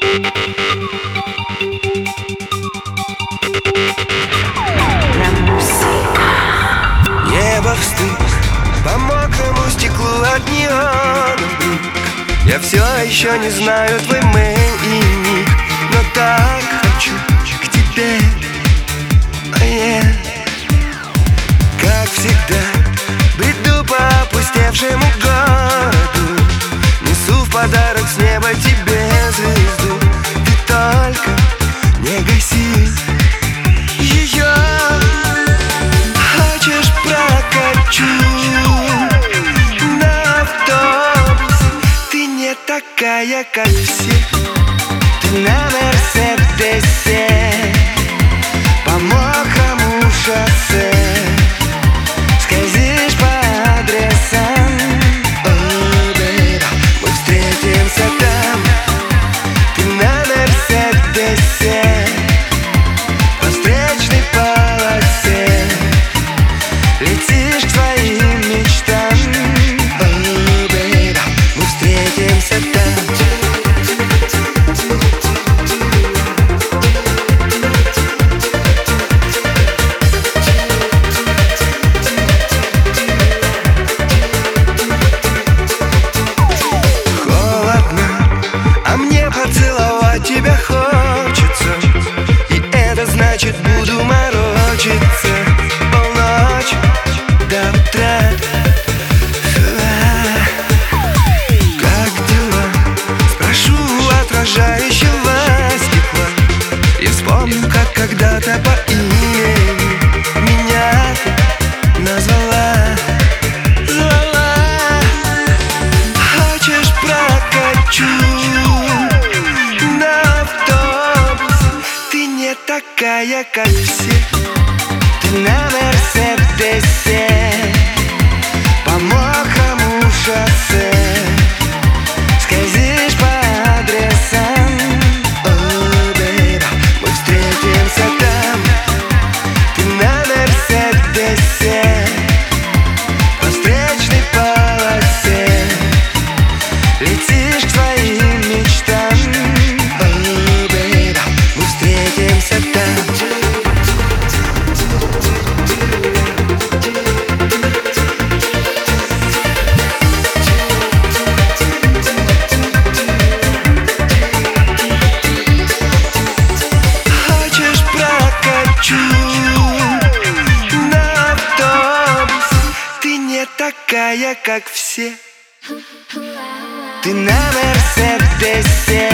Небо встык, по мокрому стеклу от неона. Я все еще не знаю твой мейл и ник, но так хочу к тебе. Как всегда, бреду по опустевшему городу, несу в подарок с неба тебе звезду. Ты только не гаси ее. Хочешь, прокачу на автобус. Ты не такая, как все. Ты на Мерседесе по мокрому шоссе скользишь по адресам. Oh, baby, мы встретимся там. Ты на Мерседесе по встречной полосе летишь к своим мечтам. Oh, baby, мы встретимся там. Поцеловать тебя хочется, и это значит буду морочиться полночь до утра. Как дела? Спрошу отражающего стекла и вспомню, как когда-то по имени меня ты назвала. Хочешь, прокачу такая, как все. Ты на Мерседесе по мокрому шоссе скользишь по адресам. Oh, baby, мы встретимся там. Ты на Мерседесе по встречной полосе летишь к своим мечтам. Oh, baby, мы встретимся там. Хочешь, прокачу на автобус. Ты не такая, как все. Ты на Мерседесе